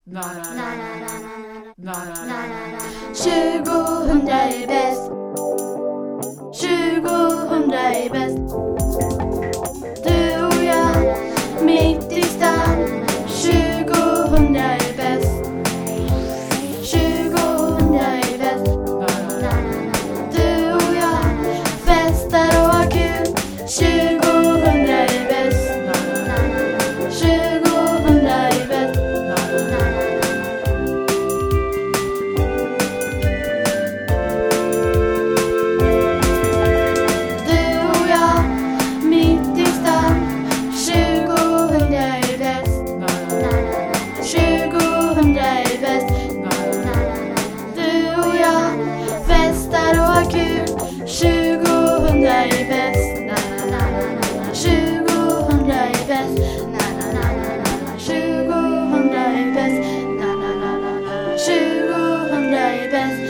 2000 är bäst. 2000 är bäst. Du och jag, mitt i stan. 2000 är bäst. 2000 är bäst. Du och jag, festar och har kul. 2000 är bäst. 2000 är bäst. Festar och har kul. 2000 är bäst. 2000 är bäst. 2000 är bäst. 2000 är bäst.